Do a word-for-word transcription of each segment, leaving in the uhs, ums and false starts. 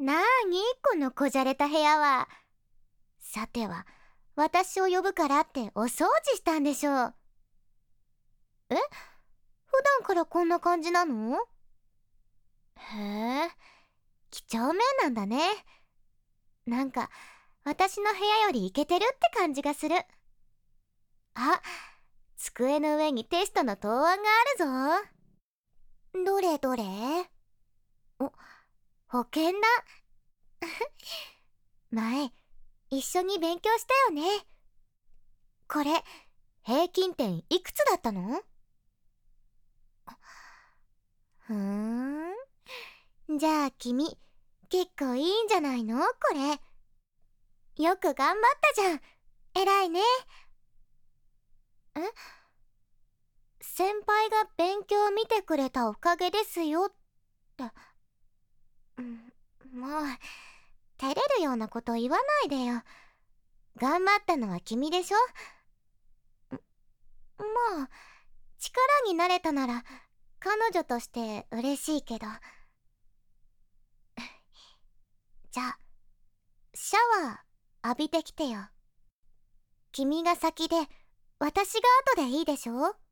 なーにこのこじゃれた部屋は。さては、私を呼ぶからってお掃除したんでしょう。え、普段からこんな感じなの？へえ、几帳面なんだね。なんか、私の部屋よりイケてるって感じがする。あ、机の上にテストの答案があるぞ。どれどれ？お、保険だ。前、一緒に勉強したよね。これ、平均点いくつだったの？ふーん。じゃあ君、結構いいんじゃないのこれ。よく頑張ったじゃん。偉いね。え？先輩が勉強見てくれたおかげですよって。うん、もう、照れるようなこと言わないでよ。頑張ったのは君でしょ？まあ、力になれたなら、彼女として嬉しいけど。じゃあ、シャワー浴びてきてよ。君が先で、私が後でいいでしょ？ん？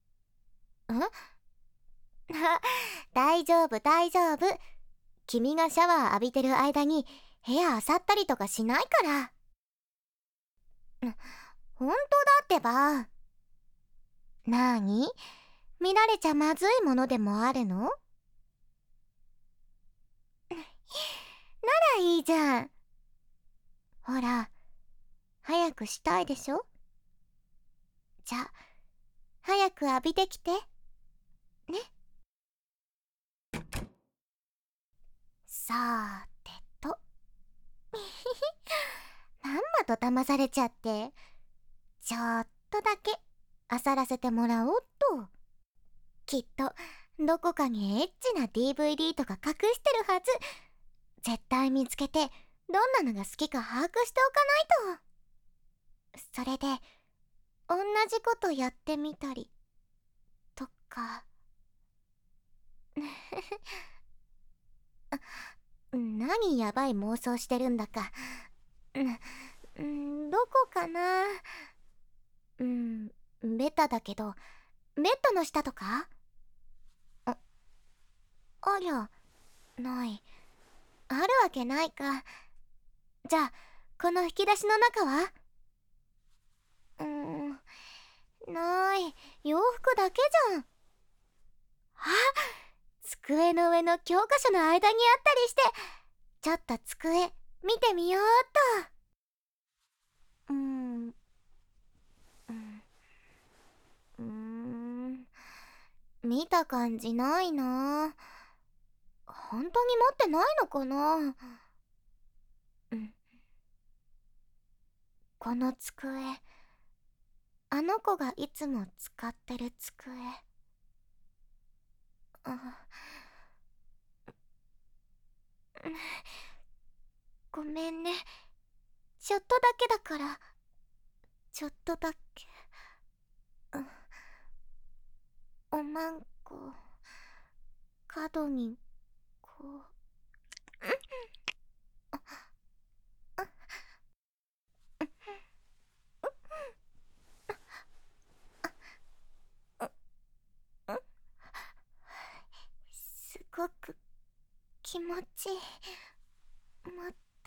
大丈夫大丈夫。君がシャワー浴びてる間に部屋漁ったりとかしないから。ほんとだってば。なーに？見られちゃまずいものでもあるの？ならいいじゃん。ほら、早くしたいでしょ？じゃあ、早く浴びてきて。ね。さーてと。まんまと騙されちゃって。ちょっとだけ、漁らせてもらおうっと。きっと、どこかにエッチな ディーブイディー とか隠してるはず。絶対見つけて、どんなのが好きか把握しておかないと。それで、同じことやってみたり、とか。何やばい妄想してるんだか。うん、どこかな。うん、ベタだけど、ベッドの下とか？あ、ありゃ、ない。あるわけないか。じゃあ、この引き出しの中は？うーん、ない。洋服だけじゃん。あ、机の上の教科書の間にあったりして、ちょっと机、見てみようっと。うーん、うん、うーん、見た感じないな。本当に持ってないのかな。うん、この机、あの子がいつも使ってる机。あ、ごめんね。ちょっとだけだから。ちょっとだけ。おまんこ、角に、こう。すごく気持ちいい。もっと。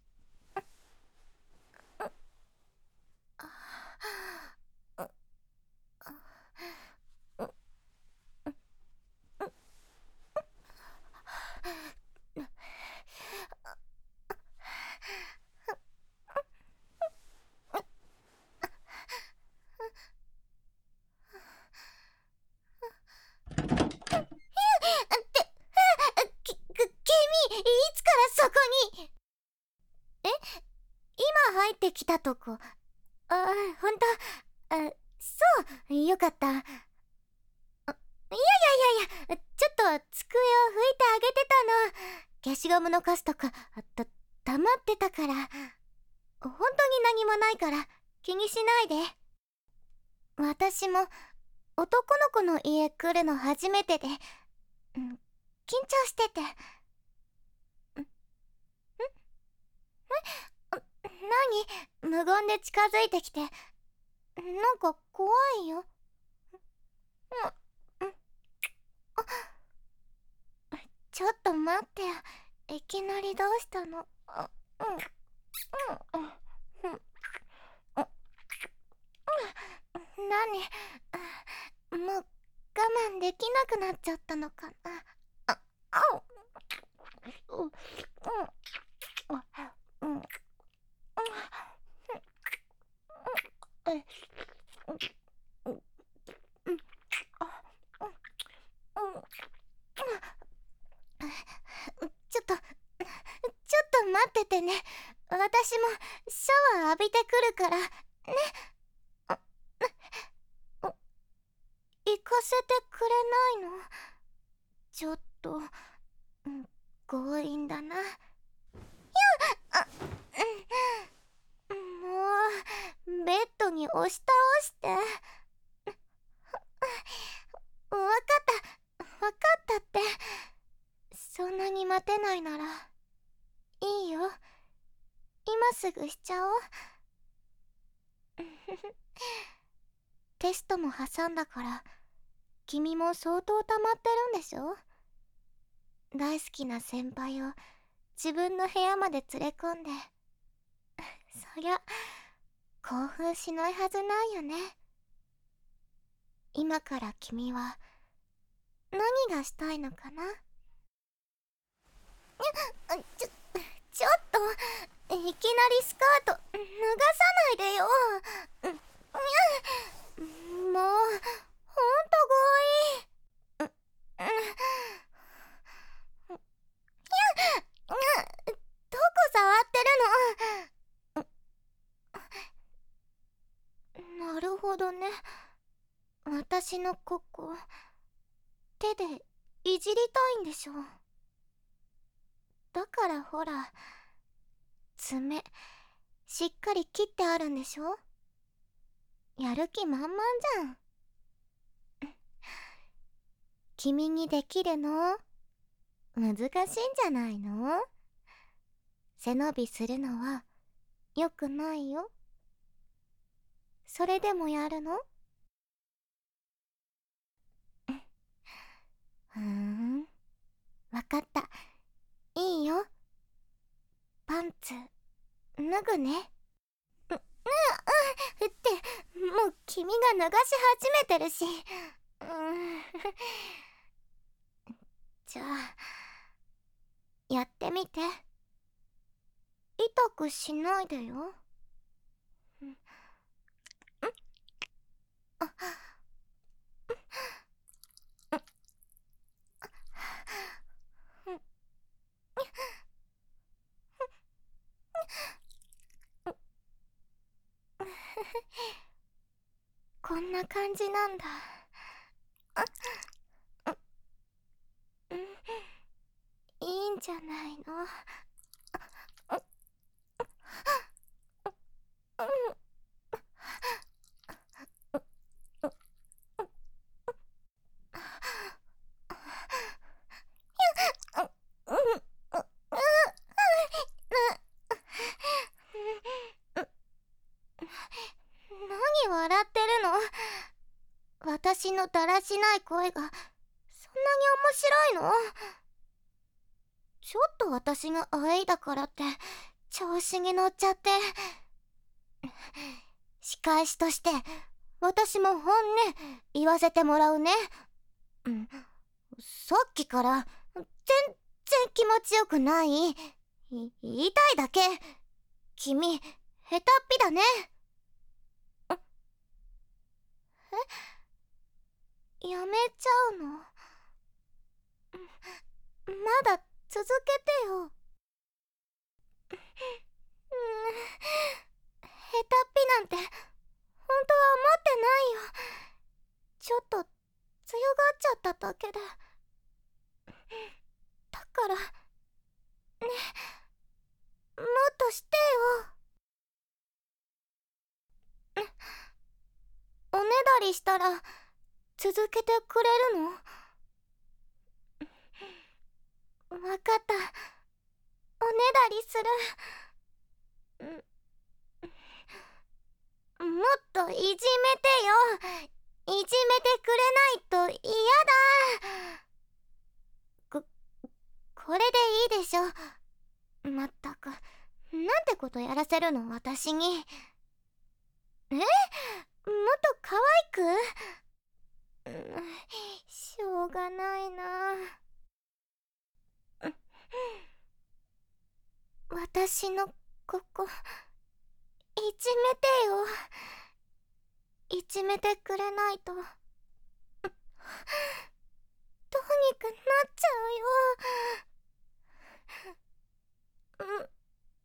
き、く、君、いつからそこに？え、今入ってきたとこ。あ、ほんと。あ、そう、よかった。あ、いやいやいやいや、ちょっと机を拭いてあげてたの。消しゴムのカスとか、た、溜まってたから。本当に何もないから、気にしないで。私も、男の子の家来るの初めてで、うん、緊張してて。 何？無言で近づいてきて。なんか怖いよ。ちょっと待ってよ。いきなりどうしたの？何？もう我慢できなくなっちゃったのかな。あ、あお。うん、うん、うん、ちょっと、ちょっと待っててね。私もシャワー浴びてくるからね。行かせてくれないの？ちょっと、うん、強引だな。やあ、うん、もうベッドに押し倒して。わかったわかったって。そんなに待てないならいいよ。今すぐしちゃおう。テストも挟んだから君も相当溜まってるんでしょ。大好きな先輩を自分の部屋まで連れ込んで、そりゃ興奮しないはずないよね。今から君は何がしたいのかな？ちょ、ちょっといきなりスカート脱がさないでよ。もうほんと強引。どこ触ってるの？なるほどね。私のここ手でいじりたいんでしょ。だからほら、爪しっかり切ってあるんでしょ。やる気満々じゃん。君にできるの？難しいんじゃないの？背伸びするのはよくないよ。それでもやるの？ふーん、わかった。いいよ。パンツ脱ぐね。う、うん、って、もう君が脱がし始めてるし。うん、じゃあやってみて。痛くしないでよ。うん、あ、うん、こんな感じなんだ。あ、うん、いいんじゃないの？何笑ってるの？私のだらしない声がそんなに面白いの？ちょっと私があえいだからって調子に乗っちゃって。仕返しとして私も本音言わせてもらうね。うん、さっきから全然気持ちよくない。い言いたいだけ。君下手っぴだね。え、やめちゃうの？まだ続けてよ。うん、下手っぴなんて本当は思ってないよ。ちょっと強がっちゃっただけで。だからね、もっとしてよ。おねだりしたら続けてくれるの？わかった。おねだりする。 もっといじめてよ。いじめてくれないと嫌だ。こ、これでいいでしょ。まったく、なんてことやらせるの、私に。え、もっと可愛く、うん、しょうがないな。私のここいじめてよ。いじめてくれないとどうにかなっちゃうよ。うん、うん、笑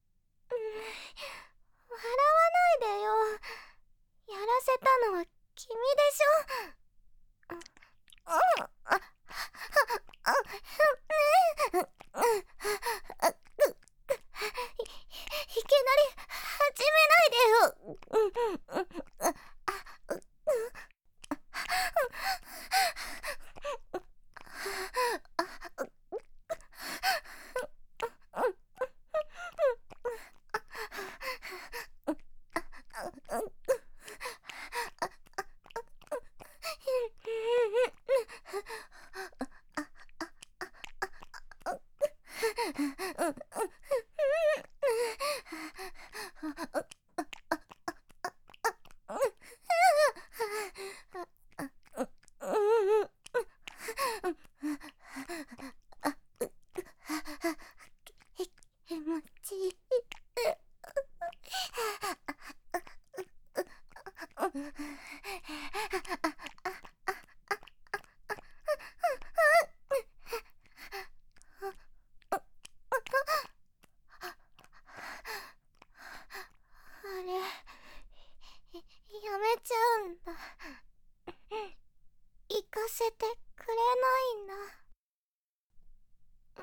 わないでよ。やらせたのは君でしょ。うん、あ、あ、ねえ、いきなり始めないでよ。気持ちいい。あれ、やめちゃうんだ。行かせてくれないんだ。うん、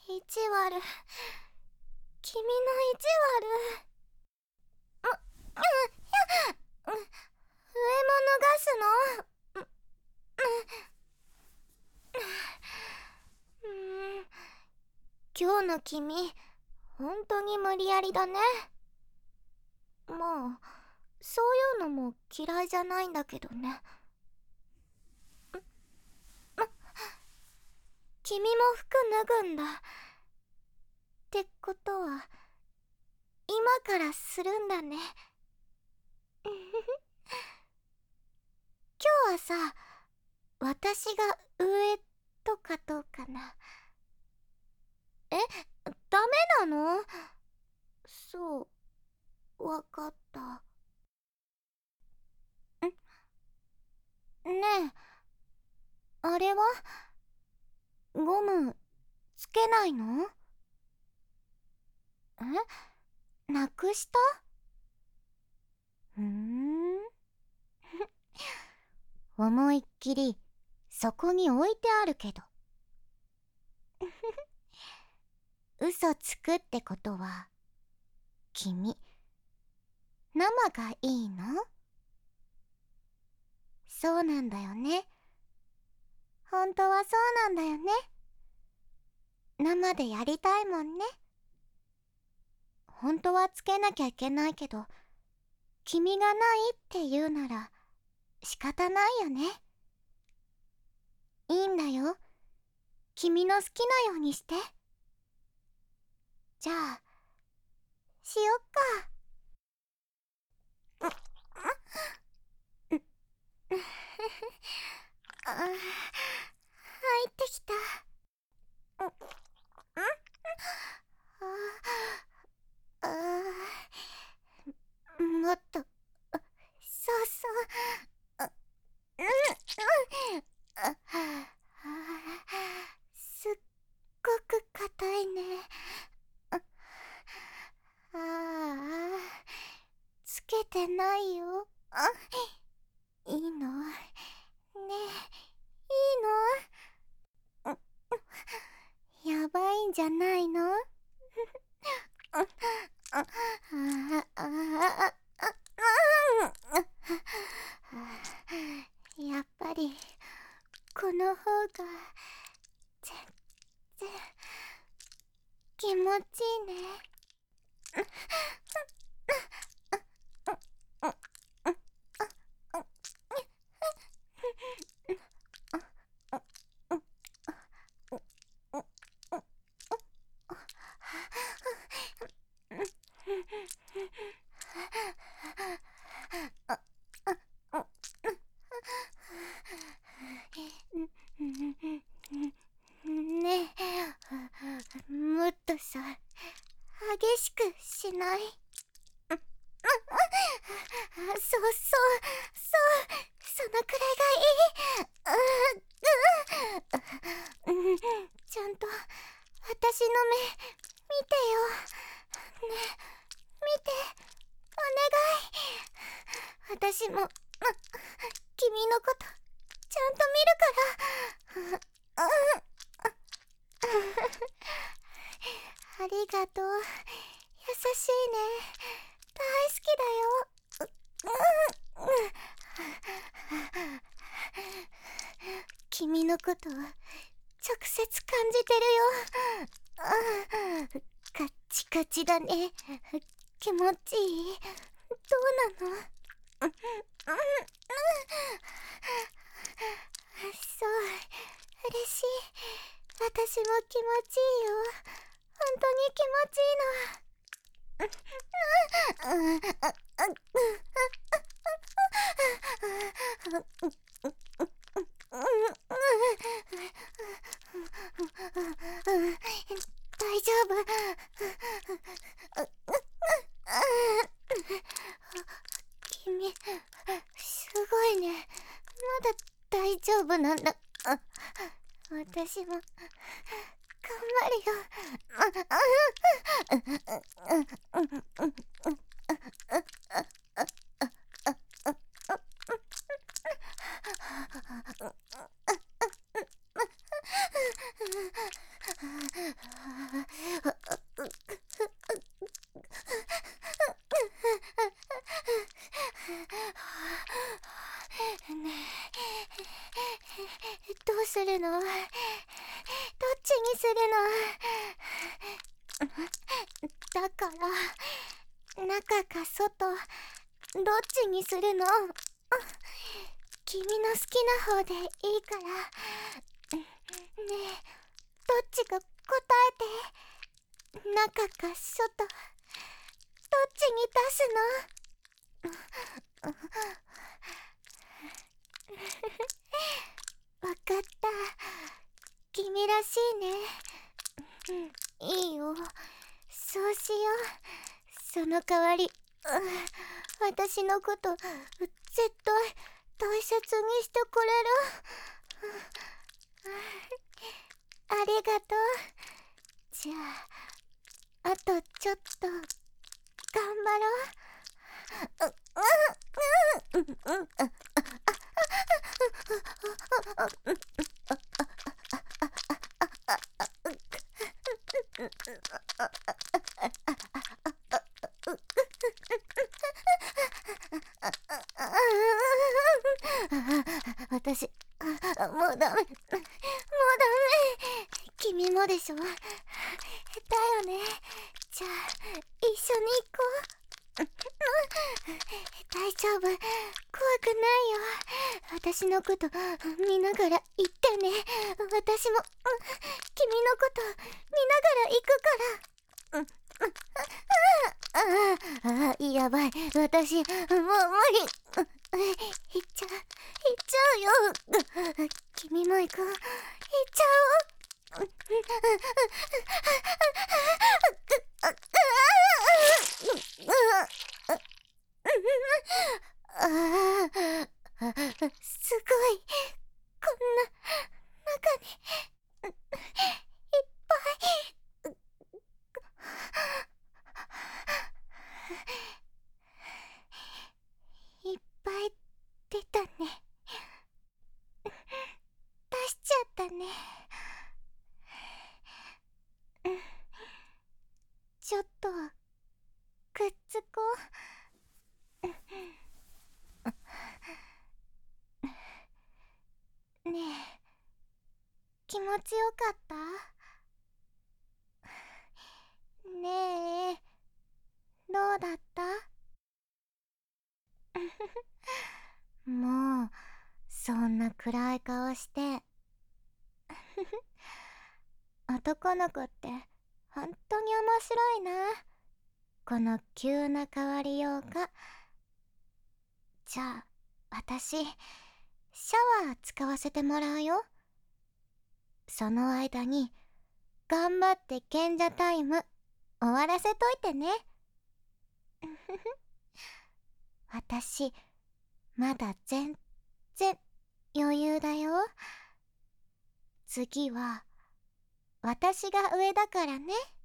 意地悪。君の意地悪。う、うん、上も脱がすの？うん、うん、今日の君、本当に無理やりだね。まあ、そういうのも嫌いじゃないんだけどね。君も服脱ぐんだ。ってことは、今からするんだね。今日はさ、私が上とかどうかな。え、ダメなの？そう、わかった。ん？ねえ、あれはゴムつけないの？え、なくした？ふーん。思いっきりそこに置いてあるけど。嘘つくってことは君生がいいの？そうなんだよね。本当はそうなんだよね。生でやりたいもんね。本当はつけなきゃいけないけど、君がないって言うなら仕方ないよね。いいんだよ。君の好きなようにして。じゃあ、しよっか。あ、入ってきた。ああ、もっと、そうそう。あ、うん、うん、あ、すっごく硬いね。ああ、つけてないよ。あ、いいのねえ、いいの？やばいんじゃないの？あああああやっぱりこの方が全然気持ちいいね。 ねえ、もっとさ、激しくしない？そうそうそう、そのくらいがいい。うん、ちゃんと私の目見てよ。ね、見て、お願い。私も君のことちゃんと見るから。ありがとう、優しいね。大好きだよ。君のこと直接感じてるよ。カッチカチだね。気持ちいい？どうなの？そう、嬉しい。私も気持ちいいよ。本当に気持ちいいの。大丈夫？君、すごいね。まだ大丈夫なんだ。私も頑張るよ。ねえ、どうするの？どっちにするの？だから中か外、どっちにするの？君の好きな方でいいから。ねえ、どっちか答えて。中か外、どっちに出すの？わかった。君らしいね。いいよ、そうしよう。その代わり、私のこと絶対大切にしてくれる？ありがとう。じゃあ、あとちょっと頑張ろう。私、もうダメ、もうダメ。君もでしょ？だよね。じゃあ一緒に行こう。大丈夫、怖くないよ。私のこと見ながら行ってね。私も君のこと見ながら行くから。ああ、やばい、私もう無理。行っちゃう、行っちゃうよ。君も行く、行っちゃおう。ああ、すごい、こんな中にいっぱい。いっぱい出たね。出しちゃったね。ちょっとくっつこう。ねえ、気持ちよかった？ねえ、 うだった？もうそんな暗い顔して男の子って本当に面白いな。この急な変わりようが。じゃあ私シャワー使わせてもらうよ。その間に頑張って賢者タイム終わらせといてね。私まだ全然余裕だよ。次は私が上だからね。